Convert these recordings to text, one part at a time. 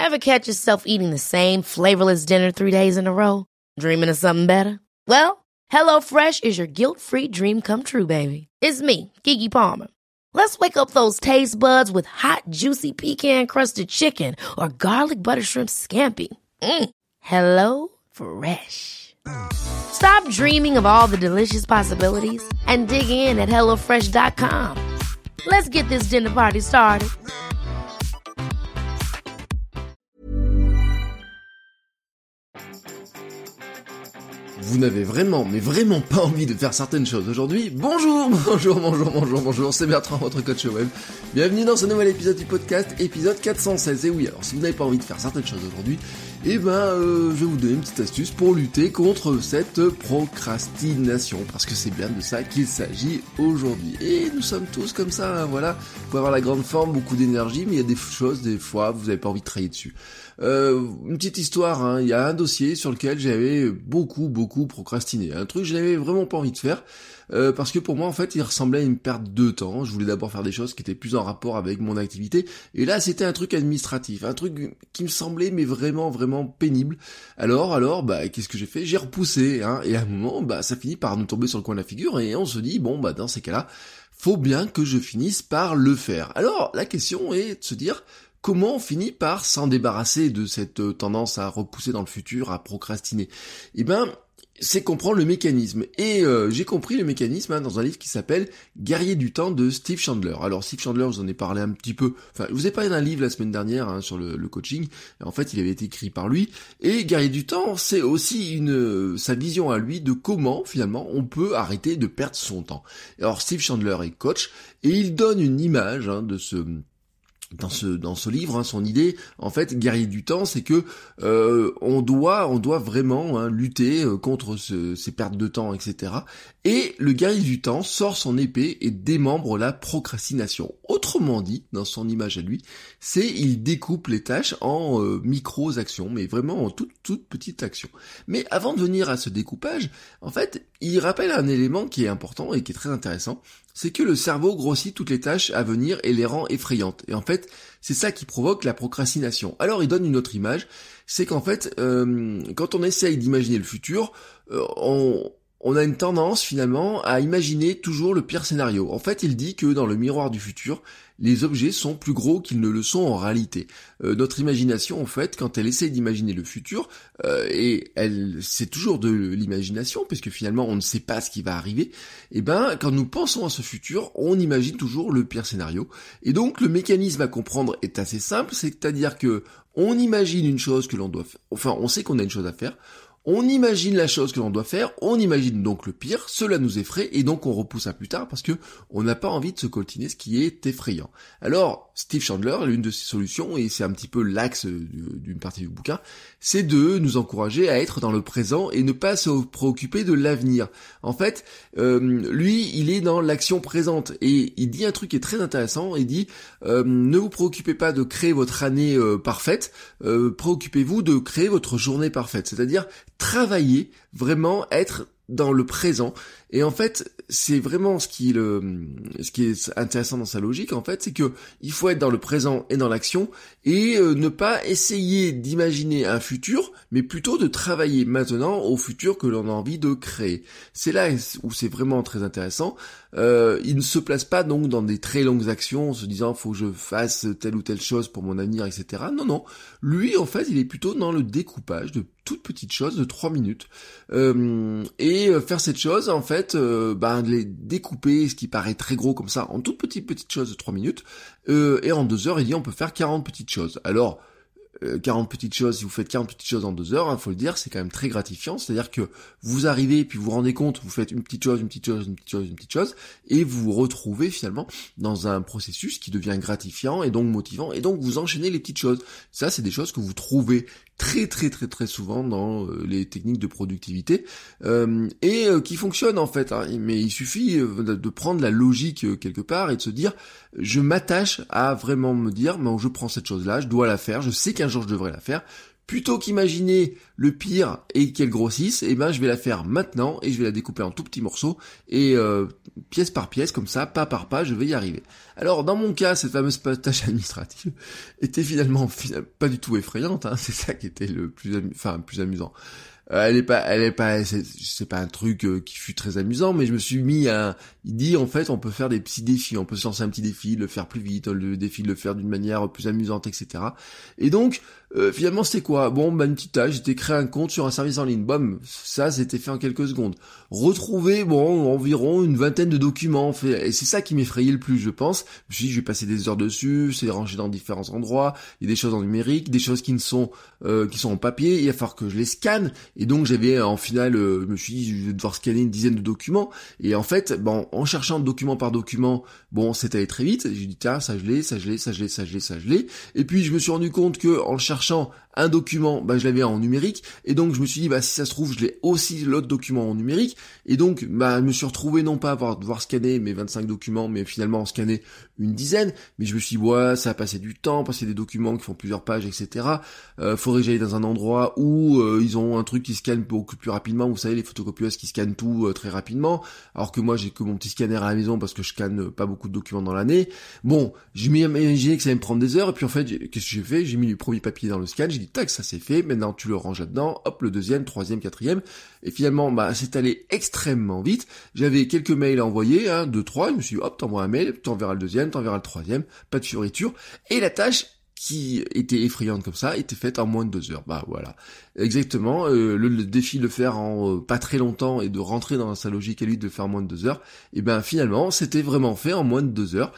Ever catch yourself eating the same flavorless dinner 3 days in a row? Dreaming of something better? Well, HelloFresh is your guilt-free dream come true, baby. It's me, Keke Palmer. Let's wake up those taste buds with hot, juicy pecan-crusted chicken or garlic butter shrimp scampi. Hello Fresh. Stop dreaming of all the delicious possibilities and dig in at HelloFresh.com. Let's get this dinner party started. Vous n'avez vraiment, mais vraiment pas envie de faire certaines choses aujourd'hui? Bonjour, c'est Bertrand, votre coach web. Bienvenue dans ce nouvel épisode du podcast, épisode 416. Et oui, alors si vous n'avez pas envie de faire certaines choses aujourd'hui, je vais vous donner une petite astuce pour lutter contre cette procrastination, parce que c'est bien de ça qu'il s'agit aujourd'hui. Et nous sommes tous comme ça, hein, voilà. Vous pouvez avoir la grande forme, beaucoup d'énergie, mais il y a des choses, des fois, vous n'avez pas envie de travailler dessus. Une petite histoire, hein, il y a un dossier sur lequel j'avais beaucoup procrastiné. Un truc que je n'avais vraiment pas envie de faire, parce que pour moi, en fait, il ressemblait à une perte de temps. Je voulais d'abord faire des choses qui étaient plus en rapport avec mon activité, et là, c'était un truc administratif, un truc qui me semblait, mais vraiment pénible. Alors, qu'est-ce que j'ai fait? J'ai repoussé, hein, et à un moment, ça finit par nous tomber sur le coin de la figure, et on se dit, dans ces cas-là, faut bien que je finisse par le faire. Alors, la question est de se dire, comment on finit par s'en débarrasser de cette tendance à repousser dans le futur, à procrastiner? C'est comprendre le mécanisme. Et j'ai compris le mécanisme dans un livre qui s'appelle Guerrier du temps de Steve Chandler. Alors Steve Chandler, je vous en ai parlé un petit peu. Enfin, je vous ai parlé d'un livre la semaine dernière sur le coaching. En fait, il avait été écrit par lui. Et Guerrier du temps, c'est aussi sa vision à lui de comment finalement on peut arrêter de perdre son temps. Alors Steve Chandler est coach et il donne une image dans ce livre, son idée, en fait, guerrier du temps, c'est que on doit vraiment lutter contre ces pertes de temps, etc. Et le guerrier du temps sort son épée et démembre la procrastination. Autrement dit, dans son image à lui, il découpe les tâches en micro-actions, mais vraiment en toutes petites actions. Mais avant de venir à ce découpage, en fait, il rappelle un élément qui est important et qui est très intéressant, c'est que le cerveau grossit toutes les tâches à venir et les rend effrayantes. Et en fait, c'est ça qui provoque la procrastination. Alors il donne une autre image, c'est qu'en fait, quand on essaye d'imaginer le futur, on a une tendance finalement à imaginer toujours le pire scénario. En fait, il dit que dans le miroir du futur, les objets sont plus gros qu'ils ne le sont en réalité. Notre imagination, en fait, quand elle essaie d'imaginer le futur, c'est toujours de l'imagination, puisque finalement on ne sait pas ce qui va arriver, quand nous pensons à ce futur, on imagine toujours le pire scénario. Et donc le mécanisme à comprendre est assez simple, c'est-à-dire que on imagine une chose que l'on doit faire, enfin on sait qu'on a une chose à faire, on imagine la chose que l'on doit faire, on imagine donc le pire, cela nous effraie et donc on repousse à plus tard parce que on n'a pas envie de se coltiner ce qui est effrayant. Alors, Steve Chandler, l'une de ses solutions, et c'est un petit peu l'axe d'une partie du bouquin, c'est de nous encourager à être dans le présent et ne pas se préoccuper de l'avenir. En fait, lui, il est dans l'action présente et il dit un truc qui est très intéressant, il dit ne vous préoccupez pas de créer votre année parfaite, préoccupez-vous de créer votre journée parfaite, c'est-à-dire travailler, vraiment être dans le présent. Et en fait, c'est vraiment ce qui est intéressant dans sa logique, en fait, c'est que il faut être dans le présent et dans l'action et ne pas essayer d'imaginer un futur, mais plutôt de travailler maintenant au futur que l'on a envie de créer. C'est là où c'est vraiment très intéressant. Il ne se place pas donc dans des très longues actions en se disant faut que je fasse telle ou telle chose pour mon avenir, etc. Non. Lui, en fait, il est plutôt dans le découpage de toutes petites choses de 3 minutes. Et faire cette chose, en fait, les découper, ce qui paraît très gros comme ça, en toutes petites choses de 3 minutes, et en 2 heures, il dit on peut faire 40 petites choses. Alors, 40 petites choses, si vous faites 40 petites choses en 2 heures, faut le dire, c'est quand même très gratifiant, c'est-à-dire que vous arrivez, puis vous vous rendez compte, vous faites une petite chose, et vous vous retrouvez finalement dans un processus qui devient gratifiant et donc motivant, et donc vous enchaînez les petites choses. Ça, c'est des choses que vous trouvez très souvent dans les techniques de productivité et qui fonctionnent en fait, hein. Mais il suffit de prendre la logique quelque part et de se dire je m'attache à vraiment me dire je prends cette chose là, je dois la faire, je sais qu'un jour je devrais la faire, plutôt qu'imaginer le pire et qu'elle grossisse, eh ben je vais la faire maintenant et je vais la découper en tout petits morceaux et pièce par pièce, comme ça, pas par pas, je vais y arriver. Alors dans mon cas, cette fameuse tâche administrative était finalement pas du tout effrayante, hein, c'est ça qui était le plus amusant. C'est pas un truc qui fut très amusant, mais je me suis mis il dit en fait on peut faire des petits défis, on peut se lancer un petit défi, le faire plus vite, le défi de le faire d'une manière plus amusante, etc. Et donc finalement c'était quoi? Bon, une petite tâche, j'étais créé un compte sur un service en ligne, bam, ça c'était fait en quelques secondes. Retrouver environ une vingtaine de documents, et c'est ça qui m'effrayait le plus, je pense. Je me suis dit je vais passer des heures dessus, c'est rangé dans différents endroits, il y a des choses en numérique, des choses qui sont en papier, il va falloir que je les scanne. Et donc j'avais en finale, je me suis dit je vais devoir scanner une dizaine de documents. Et en fait, en cherchant document par document, c'est allé très vite. J'ai dit tiens, ça je l'ai. Et puis je me suis rendu compte que en cherchant un document, je l'avais en numérique. Et donc je me suis dit si ça se trouve je l'ai aussi l'autre document en numérique. Et donc je me suis retrouvé non pas à devoir scanner mes 25 documents, mais finalement en scanner une dizaine. Mais je me suis dit ça va passer du temps, parce que c'est des documents qui font plusieurs pages, etc. Faudrait que j'aille dans un endroit où ils ont un truc qui scanne beaucoup plus rapidement, vous savez, les photocopieuses qui scannent tout très rapidement, alors que moi j'ai que mon petit scanner à la maison parce que je scanne pas beaucoup de documents dans l'année. Je m'imaginais que ça allait me prendre des heures, et puis en fait, qu'est-ce que j'ai fait? J'ai mis le premier papier dans le scan, j'ai dit tac, ça c'est fait, maintenant tu le ranges là-dedans, hop, le deuxième, troisième, quatrième, et finalement, c'est allé extrêmement vite. J'avais quelques mails à envoyer, 2, 3, je me suis dit hop, t'envoies un mail, t'enverras le deuxième, t'enverras le troisième, pas de fioriture, et la tâche qui était effrayante comme ça, était faite en moins de 2 heures. Voilà. Exactement, le défi de le faire en pas très longtemps et de rentrer dans sa logique à lui de le faire en moins de 2 heures, et finalement, c'était vraiment fait en moins de 2 heures.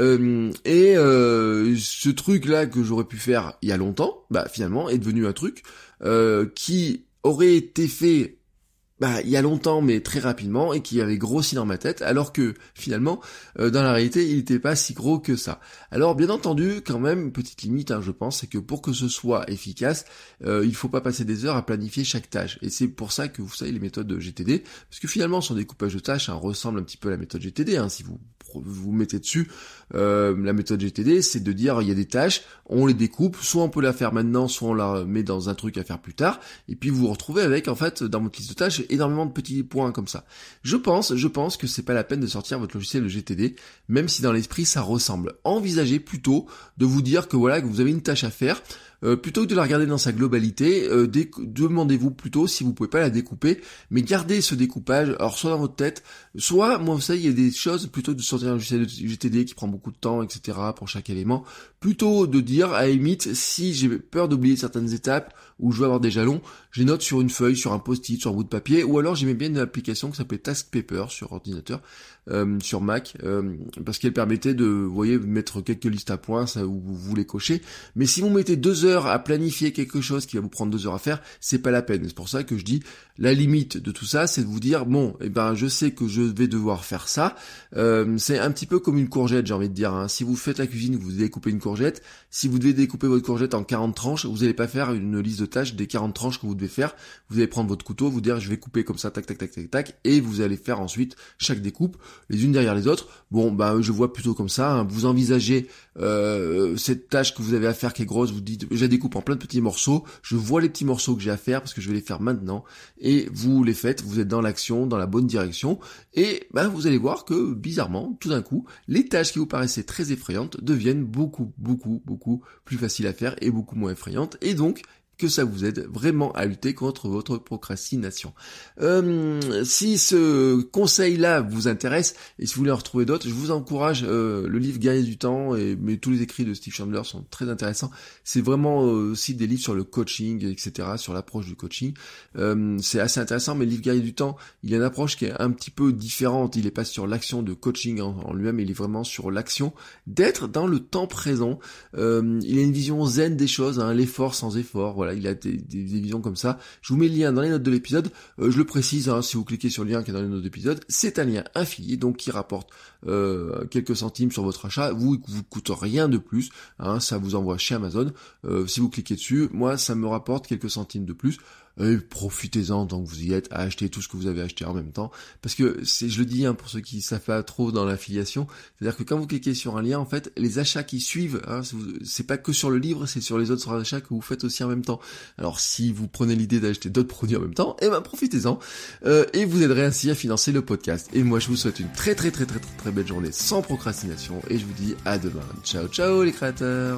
Ce truc-là que j'aurais pu faire il y a longtemps, finalement, est devenu un truc qui aurait été fait il y a longtemps, mais très rapidement, et qui avait grossi dans ma tête, alors que finalement, dans la réalité, il n'était pas si gros que ça. Alors bien entendu, quand même, petite limite, je pense, c'est que pour que ce soit efficace, il faut pas passer des heures à planifier chaque tâche. Et c'est pour ça que vous savez les méthodes de GTD, parce que finalement son découpage de tâches ressemble un petit peu à la méthode GTD, si vous mettez dessus. La méthode GTD, c'est de dire il y a des tâches, on les découpe, soit on peut la faire maintenant, soit on la met dans un truc à faire plus tard, et puis vous vous retrouvez avec, en fait, dans votre liste de tâches, énormément de petits points comme ça. Je pense que c'est pas la peine de sortir votre logiciel de GTD, même si dans l'esprit ça ressemble. Envisagez plutôt de vous dire que que vous avez une tâche à faire, plutôt que de la regarder dans sa globalité, demandez-vous plutôt si vous pouvez pas la découper, mais gardez ce découpage, alors soit dans votre tête, soit, moi vous savez, il y a des choses, plutôt de sortir un logiciel de GTD qui prend beaucoup de temps, etc. pour chaque élément, plutôt de dire, à la limite, si j'ai peur d'oublier certaines étapes, où je veux avoir des jalons, je les note sur une feuille, sur un post-it, sur un bout de papier, ou alors j'aimais bien une application qui s'appelait Task Paper sur ordinateur, sur Mac, parce qu'elle permettait de, mettre quelques listes à points, ça, où vous les cochez. Mais si vous mettez 2 heures à planifier quelque chose qui va vous prendre 2 heures à faire, c'est pas la peine. C'est pour ça que je dis, la limite de tout ça, c'est de vous dire, je sais que je vais devoir faire ça. C'est un petit peu comme une courgette, j'ai envie de dire. Si vous faites la cuisine, vous découpez une courgette, si vous devez découper votre courgette en 40 tranches, vous n'allez pas faire une liste de tâches des 40 tranches que vous devez faire. Vous allez prendre votre couteau, vous dire, je vais couper comme ça, tac, tac, tac, tac, tac, et vous allez faire ensuite chaque découpe, les unes derrière les autres. Je vois plutôt comme ça. Vous envisagez cette tâche que vous avez à faire qui est grosse, vous dites, je la découpe en plein de petits morceaux, je vois les petits morceaux que j'ai à faire parce que je vais les faire maintenant, et vous les faites, vous êtes dans l'action, dans la bonne direction, et vous allez voir que bizarrement, tout d'un coup, les tâches qui vous paraissaient très effrayantes deviennent beaucoup, beaucoup, beaucoup plus faciles à faire et beaucoup moins effrayantes, et donc que ça vous aide vraiment à lutter contre votre procrastination. Si ce conseil-là vous intéresse, et si vous voulez en retrouver d'autres, je vous encourage, le livre Guerrier du temps, mais tous les écrits de Steve Chandler sont très intéressants. C'est vraiment aussi des livres sur le coaching, etc., sur l'approche du coaching. C'est assez intéressant, mais le livre Guerrier du temps, il y a une approche qui est un petit peu différente. Il est pas sur l'action de coaching en lui-même, il est vraiment sur l'action d'être dans le temps présent. Il a une vision zen des choses, l'effort sans effort, voilà, il a des visions comme ça. Je vous mets le lien dans les notes de l'épisode. Je le précise, si vous cliquez sur le lien qui est dans les notes de l'épisode, c'est un lien affilié, donc qui rapporte quelques centimes sur votre achat. Il vous coûte rien de plus, ça vous envoie chez Amazon. Si vous cliquez dessus, moi ça me rapporte quelques centimes de plus. Et profitez-en tant que vous y êtes à acheter tout ce que vous avez acheté en même temps. Parce que je le dis pour ceux qui savent pas trop dans l'affiliation, c'est-à-dire que quand vous cliquez sur un lien, en fait, les achats qui suivent, c'est pas que sur le livre, c'est sur les autres achats que vous faites aussi en même temps. Alors si vous prenez l'idée d'acheter d'autres produits en même temps, profitez-en. Et vous aiderez ainsi à financer le podcast. Et moi je vous souhaite une très belle journée sans procrastination. Et je vous dis à demain. Ciao ciao les créateurs.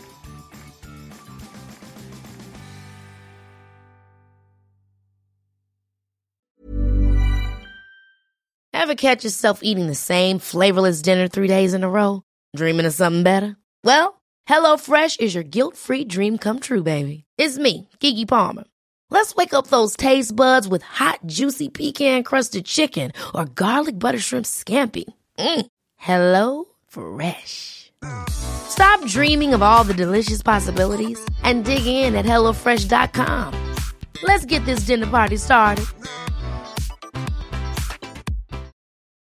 Ever catch yourself eating the same flavorless dinner 3 days in a row? Dreaming of something better? Well, HelloFresh is your guilt-free dream come true, baby. It's me, Keke Palmer. Let's wake up those taste buds with hot, juicy pecan-crusted chicken or garlic butter shrimp scampi. Hello Fresh. Stop dreaming of all the delicious possibilities and dig in at HelloFresh.com. Let's get this dinner party started.